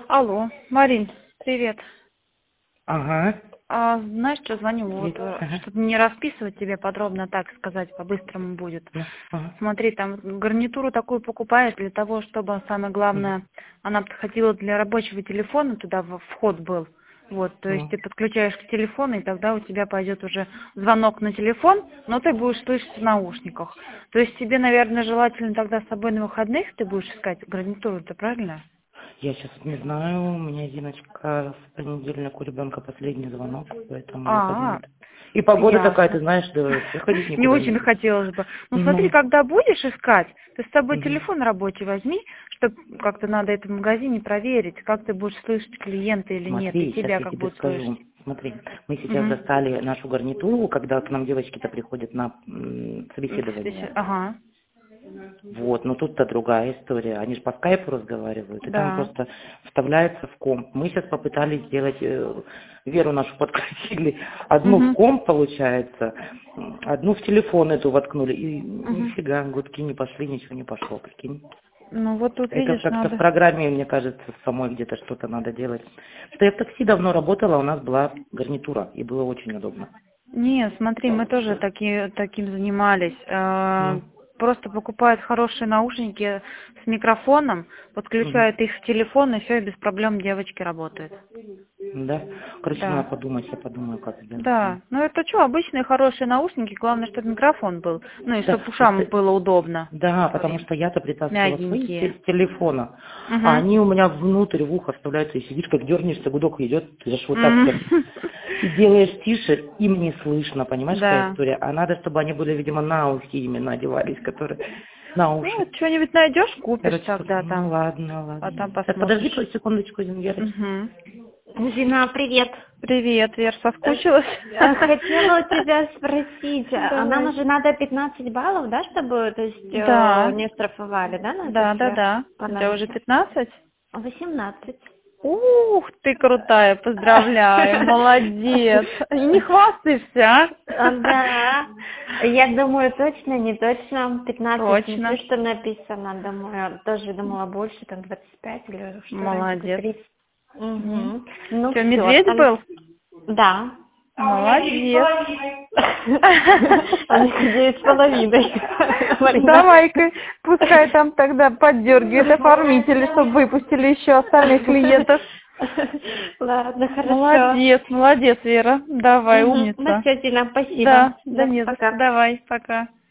Алло, Марин, привет. Ага. Знаешь, что звоню? Вот, Ага. чтобы не расписывать тебе подробно, так сказать, по-быстрому будет. Ну, ага. Смотри, там гарнитуру такую покупаешь для того, чтобы, самое Мгм. главное, она подходила для рабочего телефона, туда вход был. Вот, то есть Ну, ты подключаешь к телефону, и тогда у тебя пойдет уже звонок на телефон, но ты будешь слышать в наушниках. То есть тебе, наверное, желательно тогда с собой на выходных ты будешь искать гарнитуру-то, правильно? я сейчас не знаю, у меня Зиночка в понедельник у ребенка последний звонок, поэтому А, выходные. И погода такая, ты ясно. знаешь, да вообще ходить Не никуда очень нельзя. хотелось бы. Ну смотри, Ну, когда будешь искать, ты с собой мгм. телефон рабочий возьми, чтобы как-то надо это в магазине проверить, как ты будешь слышать клиента или нет, и Смотри, сейчас тебя я как тебе будут слышать. скажу. Смотри, мы сейчас Угу. застали нашу гарнитуру, когда к нам девочки-то приходят на собеседование. Ага, Вот, но тут-то другая история. Они же по скайпу разговаривают, и там да. просто вставляется в комп. Мы сейчас попытались сделать, Веру нашу подкатили, одну в Угу. комп, получается, одну в телефон эту воткнули, и Угу. нифига, гудки не пошли, ничего не пошло, прикинь. Ну вот тут Это видишь, как-то в надо. программе, мне кажется, самой где-то что-то надо делать. Что я в такси давно работала, у нас была гарнитура, и было очень удобно. Не, смотри, мы тоже таким занимались. Ну, Просто покупают хорошие наушники с микрофоном, мгм. подключают их в телефон, и все, и без проблем девочки работают. Да. Короче, надо Да. подумать, я подумаю, как сделать. Да, ну это что, обычные хорошие наушники, главное, чтобы микрофон был, ну и Да, чтобы ушам было удобно, да, потому что я-то притаскивала свои мягенькие. с телефона, а Угу. они у меня внутрь в ухо вставляются, и сидишь, как дернешься, гудок идет, ты же вот так прям и делаешь тише, им не слышно, понимаешь, какая Да. история? А надо, чтобы они были, видимо, на ухе именно одевались, которые на Ну, уши. вот что-нибудь найдешь, купишь Короче, тогда ну там, ладно, а ладно. там Так, подожди посмотришь. секундочку, Верочка. Угу. Зина, привет. Привет, Вер, соскучилась? Хотела у тебя спросить, а нам Давай. уже надо 15 баллов, да, чтобы, то есть, Да, не штрафовали, да, нас, да, да, если да. по У тебя уже наличию? 15? 18. Ух, ты крутая, поздравляю, молодец. И не хвастаешься, а? Да, я думаю, точно, не точно. 15, не то, Точно. что написано, думаю, тоже думала больше, там 25 или что раньше, Молодец. 30. Угу. Ну Что, все, медведь был? да. А у меня Молодец. 9,5. А у меня 9,5. Марина. Давай-ка, пускай там тогда поддергивает оформители, чтобы выпустили еще остальных клиентов. Ладно, хорошо. Молодец, молодец, Вера. Давай, Угу. Ну умница. все, Зина, спасибо. Да, да Да, не за что. пока. Давай, пока.